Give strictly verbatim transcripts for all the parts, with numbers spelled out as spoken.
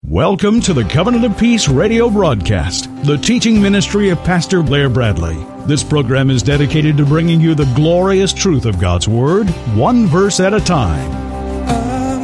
Welcome to the Covenant of Peace radio broadcast, the teaching ministry of Pastor Blair Bradley. This program is dedicated to bringing you the glorious truth of God's Word, one verse at a time. A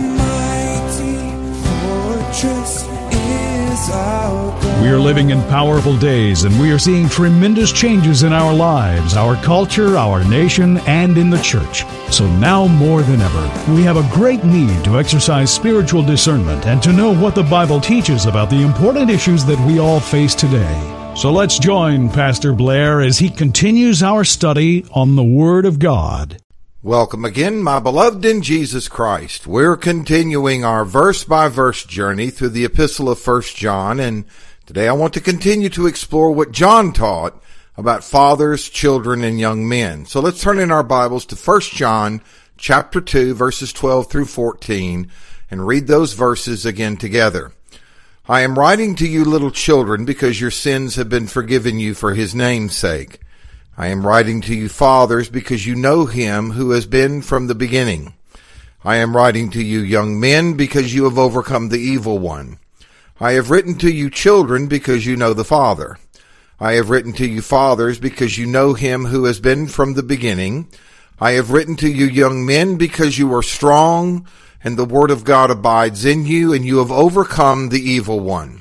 mighty fortress is our God. We are living in powerful days, and we are seeing tremendous changes in our lives, our culture, our nation, and in the church. So now more than ever, we have a great need to exercise spiritual discernment and to know what the Bible teaches about the important issues that we all face today. So let's join Pastor Blair as he continues our study on the Word of God. Welcome again, my beloved in Jesus Christ. We're continuing our verse-by-verse journey through the epistle of First John, and today I want to continue to explore what John taught about fathers, children, and young men. So let's turn in our Bibles to First John chapter two, verses twelve through fourteen, and read those verses again together. I am writing to you, little children, because your sins have been forgiven you for his name's sake. I am writing to you, fathers, because you know him who has been from the beginning. I am writing to you, young men, because you have overcome the evil one. I have written to you, children, because you know the Father. I have written to you, fathers, because you know him who has been from the beginning. I have written to you, young men, because you are strong, and the word of God abides in you, and you have overcome the evil one.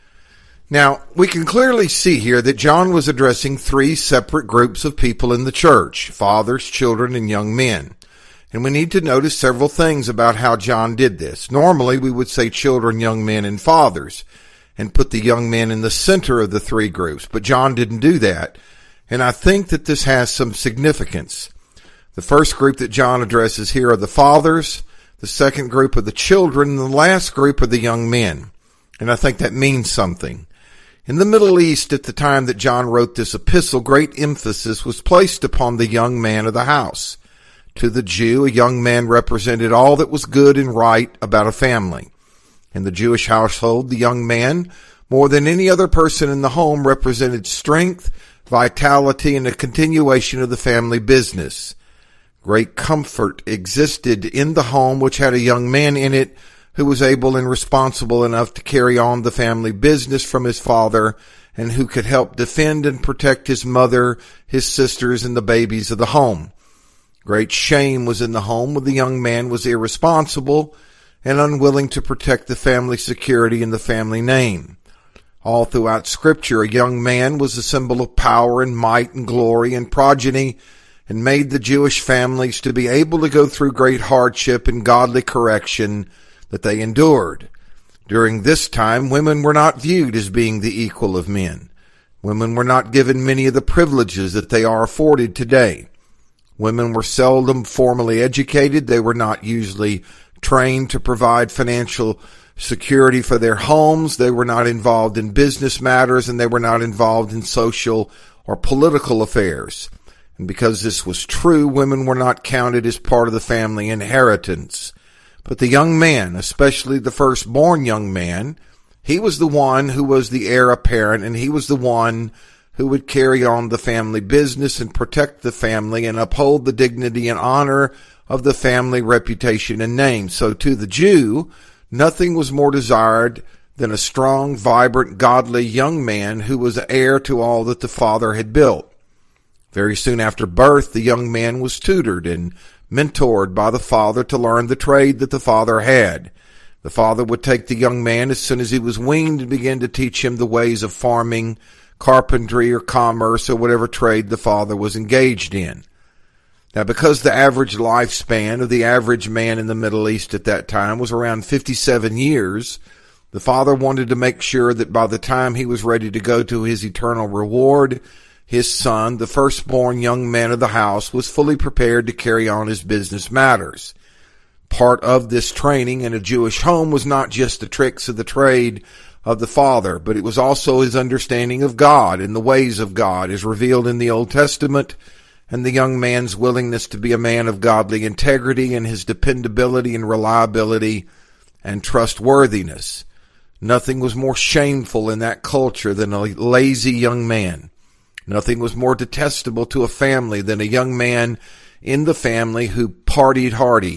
Now, we can clearly see here that John was addressing three separate groups of people in the church: fathers, children, and young men. And we need to notice several things about how John did this. Normally, we would say children, young men, and fathers, and put the young men in the center of the three groups. But John didn't do that, and I think that this has some significance. The first group that John addresses here are the fathers, the second group are the children, and the last group are the young men. And I think that means something. In the Middle East, at the time that John wrote this epistle, great emphasis was placed upon the young man of the house. To the Jew, a young man represented all that was good and right about a family. In the Jewish household, the young man, more than any other person in the home, represented strength, vitality, and a continuation of the family business. Great comfort existed in the home which had a young man in it who was able and responsible enough to carry on the family business from his father, and who could help defend and protect his mother, his sisters, and the babies of the home. Great shame was in the home when the young man was irresponsible and unwilling to protect the family security and the family name. All throughout Scripture, a young man was a symbol of power and might and glory and progeny, and made the Jewish families to be able to go through great hardship and godly correction that they endured. During this time, women were not viewed as being the equal of men. Women were not given many of the privileges that they are afforded today. Women were seldom formally educated. They were not usually trained to provide financial security for their homes. They were not involved in business matters, and they were not involved in social or political affairs. And because this was true, women were not counted as part of the family inheritance. But the young man, especially the firstborn young man, he was the one who was the heir apparent, and he was the one who would carry on the family business and protect the family and uphold the dignity and honor of the family reputation and name. So to the Jew, nothing was more desired than a strong, vibrant, godly young man who was heir to all that the father had built. Very soon after birth, the young man was tutored and mentored by the father to learn the trade that the father had. The father would take the young man as soon as he was weaned and begin to teach him the ways of farming, carpentry, or commerce, or whatever trade the father was engaged in. Now, because the average lifespan of the average man in the Middle East at that time was around fifty-seven years, the father wanted to make sure that by the time he was ready to go to his eternal reward, his son, the firstborn young man of the house, was fully prepared to carry on his business matters. Part of this training in a Jewish home was not just the tricks of the trade of the father, but it was also his understanding of God and the ways of God as revealed in the Old Testament, and the young man's willingness to be a man of godly integrity and his dependability and reliability and trustworthiness. Nothing was more shameful in that culture than a lazy young man. Nothing was more detestable to a family than a young man in the family who partied hardy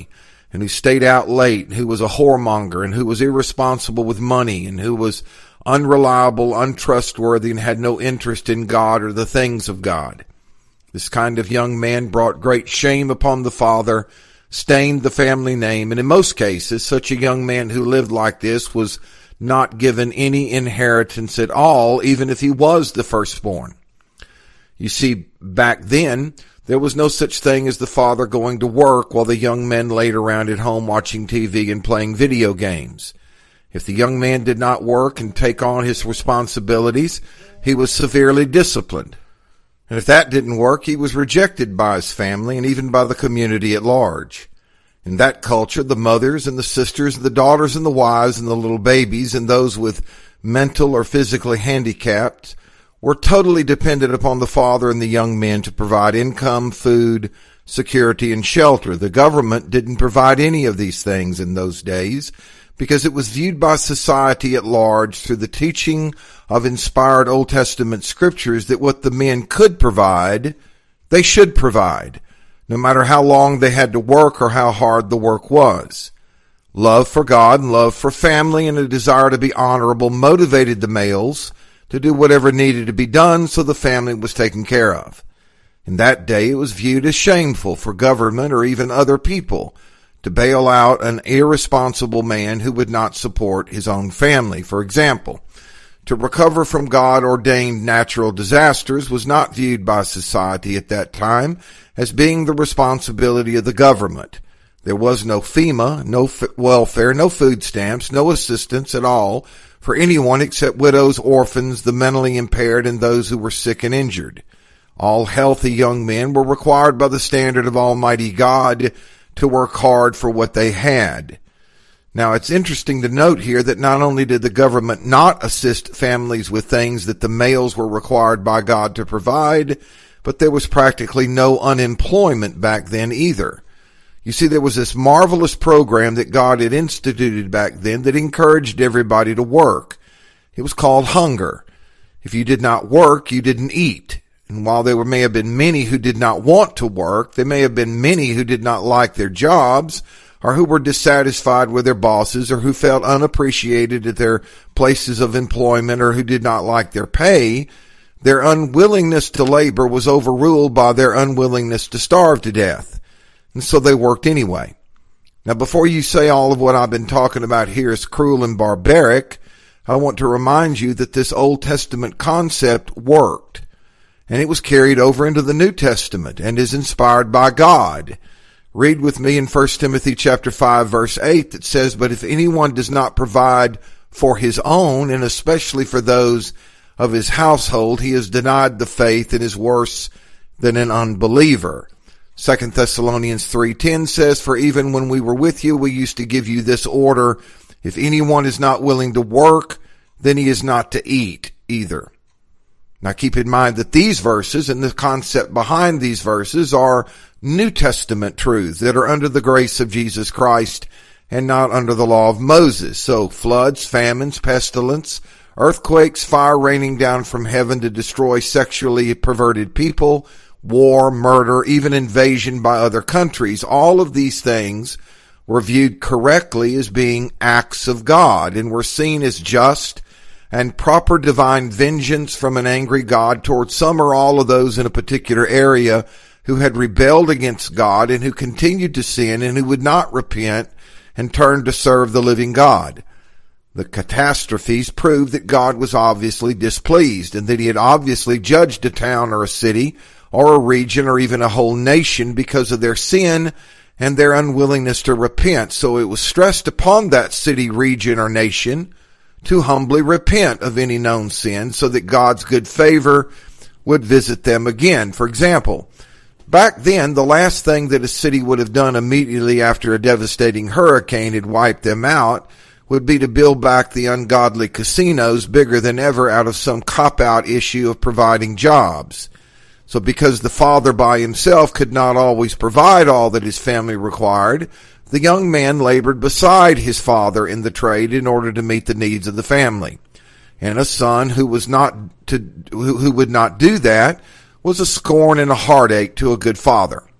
and who stayed out late, and who was a whoremonger, and who was irresponsible with money, and who was unreliable, untrustworthy, and had no interest in God or the things of God. This kind of young man brought great shame upon the father, stained the family name, and in most cases, such a young man who lived like this was not given any inheritance at all, even if he was the firstborn. You see, back then, there was no such thing as the father going to work while the young men laid around at home watching T V and playing video games. If the young man did not work and take on his responsibilities, he was severely disciplined. And if that didn't work, he was rejected by his family and even by the community at large. In that culture, the mothers and the sisters, the daughters and the wives and the little babies and those with mental or physically handicapped were totally dependent upon the father and the young men to provide income, food, security, and shelter. The government didn't provide any of these things in those days because it was viewed by society at large through the teaching of inspired Old Testament scriptures that what the men could provide, they should provide, no matter how long they had to work or how hard the work was. Love for God and love for family and a desire to be honorable motivated the males to do whatever needed to be done so the family was taken care of. In that day, it was viewed as shameful for government or even other people to bail out an irresponsible man who would not support his own family. For example, to recover from God-ordained natural disasters was not viewed by society at that time as being the responsibility of the government. There was no FEMA, no f- welfare, no food stamps, no assistance at all for anyone except widows, orphans, the mentally impaired, and those who were sick and injured. All healthy young men were required by the standard of Almighty God to work hard for what they had. Now, it's interesting to note here that not only did the government not assist families with things that the males were required by God to provide, but there was practically no unemployment back then either. You see, there was this marvelous program that God had instituted back then that encouraged everybody to work. It was called hunger. If you did not work, you didn't eat. And while there may have been many who did not want to work, there may have been many who did not like their jobs, or who were dissatisfied with their bosses, or who felt unappreciated at their places of employment, or who did not like their pay, their unwillingness to labor was overruled by their unwillingness to starve to death. And so they worked anyway. Now, before you say all of what I've been talking about here is cruel and barbaric, I want to remind you that this Old Testament concept worked. And it was carried over into the New Testament and is inspired by God. Read with me in First Timothy chapter five, verse eight, that says, "But if anyone does not provide for his own, and especially for those of his household, he has denied the faith and is worse than an unbeliever." Second Thessalonians three ten says, "For even when we were with you, we used to give you this order, if anyone is not willing to work, then he is not to eat either." Now keep in mind that these verses and the concept behind these verses are New Testament truths that are under the grace of Jesus Christ and not under the law of Moses. So floods, famines, pestilence, earthquakes, fire raining down from heaven to destroy sexually perverted people, war, murder, even invasion by other countries, all of these things were viewed correctly as being acts of God and were seen as just and proper divine vengeance from an angry God towards some or all of those in a particular area who had rebelled against God and who continued to sin and who would not repent and turn to serve the living God. The catastrophes proved that God was obviously displeased and that he had obviously judged a town or a city or a region or even a whole nation because of their sin and their unwillingness to repent. So it was stressed upon that city, region, or nation to humbly repent of any known sin so that God's good favor would visit them again. For example, back then, the last thing that a city would have done immediately after a devastating hurricane had wiped them out would be to build back the ungodly casinos bigger than ever out of some cop-out issue of providing jobs. So because the father by himself could not always provide all that his family required, the young man labored beside his father in the trade in order to meet the needs of the family. And a son who was not to, who, who would not do that was a scorn and a heartache to a good father.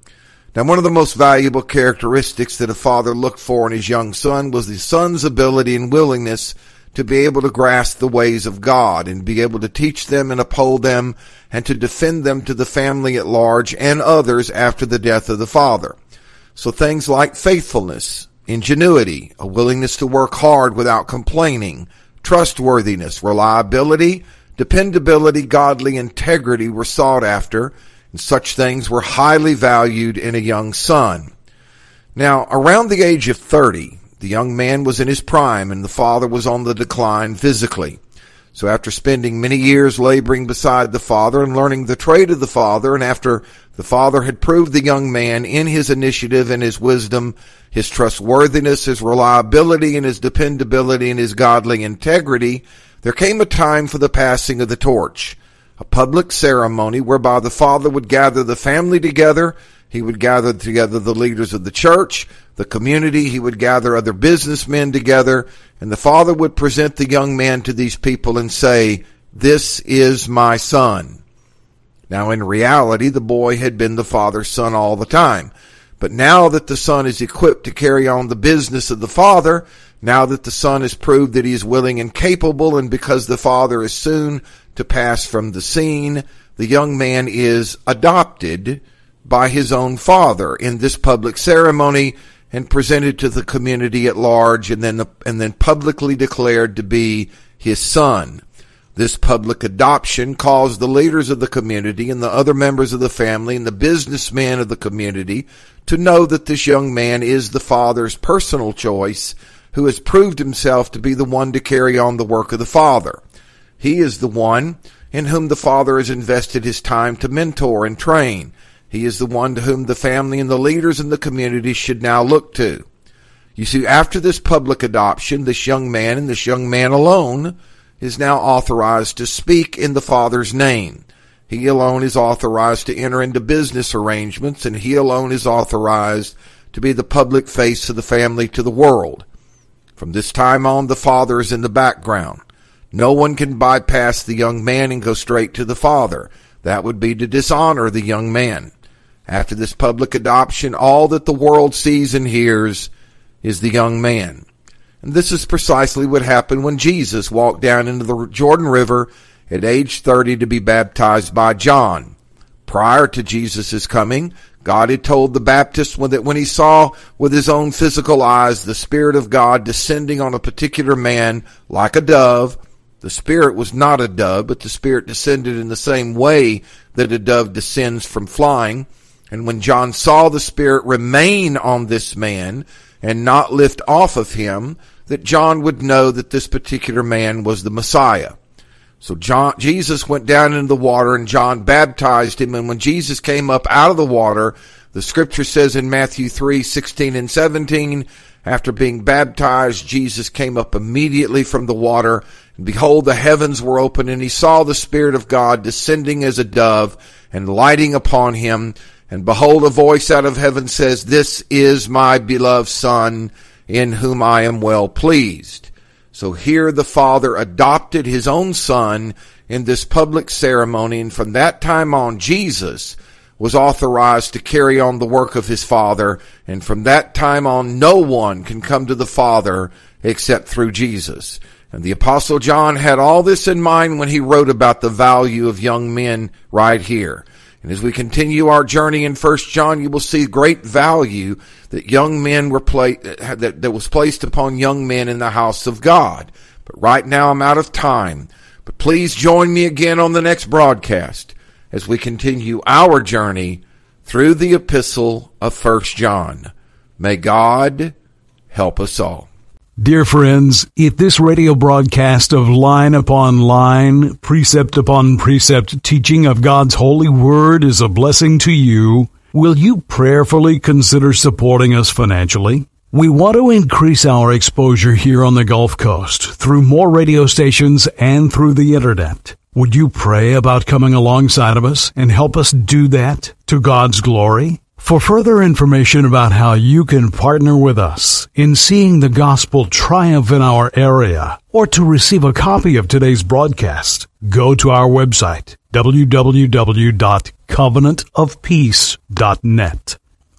Now, one of the most valuable characteristics that a father looked for in his young son was the son's ability and willingness to be able to grasp the ways of God and be able to teach them and uphold them and to defend them to the family at large and others after the death of the father. So things like faithfulness, ingenuity, a willingness to work hard without complaining, trustworthiness, reliability, dependability, godly integrity were sought after, and such things were highly valued in a young son. Now, around the age of thirty, the young man was in his prime and the father was on the decline physically. So after spending many years laboring beside the father and learning the trade of the father, and after the father had proved the young man in his initiative and his wisdom, his trustworthiness, his reliability, and his dependability, and his godly integrity, there came a time for the passing of the torch, a public ceremony whereby the father would gather the family together. He would gather together the leaders of the church, the community. He would gather other businessmen together, and the father would present the young man to these people and say, "This is my son." Now, in reality, the boy had been the father's son all the time. But now that the son is equipped to carry on the business of the father, now that the son has proved that he is willing and capable, and because the father is soon to pass from the scene, the young man is adopted by his own father in this public ceremony and presented to the community at large, and then the, and then publicly declared to be his son. This public adoption caused the leaders of the community and the other members of the family and the businessmen of the community to know that this young man is the father's personal choice, who has proved himself to be the one to carry on the work of the father. He is the one in whom the father has invested his time to mentor and train. He is the one to whom the family and the leaders in the community should now look to. You see, after this public adoption, this young man and this young man alone is now authorized to speak in the father's name. He alone is authorized to enter into business arrangements, and he alone is authorized to be the public face of the family to the world. From this time on, the father is in the background. No one can bypass the young man and go straight to the father. That would be to dishonor the young man. After this public adoption, all that the world sees and hears is the young man. And this is precisely what happened when Jesus walked down into the Jordan River at age thirty to be baptized by John. Prior to Jesus' coming, God had told the Baptist that when he saw with his own physical eyes the Spirit of God descending on a particular man like a dove, the Spirit was not a dove, but the Spirit descended in the same way that a dove descends from flying. And when John saw the Spirit remain on this man and not lift off of him, that John would know that this particular man was the Messiah. So John, Jesus went down into the water and John baptized him. And when Jesus came up out of the water, the scripture says in Matthew three, sixteen and seventeen, after being baptized, Jesus came up immediately from the water, and behold, the heavens were open, and he saw the Spirit of God descending as a dove and lighting upon him. And behold, a voice out of heaven says, "This is my beloved Son, in whom I am well pleased." So here the Father adopted his own Son in this public ceremony, and from that time on, Jesus was authorized to carry on the work of his Father, and from that time on, no one can come to the Father except through Jesus. And the Apostle John had all this in mind when he wrote about the value of young men right here. And as we continue our journey in First John, you will see great value that young men were pla- that, that was placed upon young men in the house of God. But right now I'm out of time. But please join me again on the next broadcast as we continue our journey through the epistle of First John. May God help us all. Dear friends, if this radio broadcast of line upon line, precept upon precept teaching of God's holy word is a blessing to you, will you prayerfully consider supporting us financially? We want to increase our exposure here on the Gulf Coast through more radio stations and through the internet. Would you pray about coming alongside of us and help us do that to God's glory? For further information about how you can partner with us in seeing the gospel triumph in our area, or to receive a copy of today's broadcast, go to our website, w w w dot covenant of peace dot net.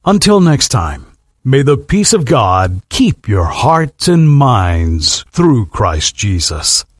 Until next time, may the peace of God keep your hearts and minds through Christ Jesus.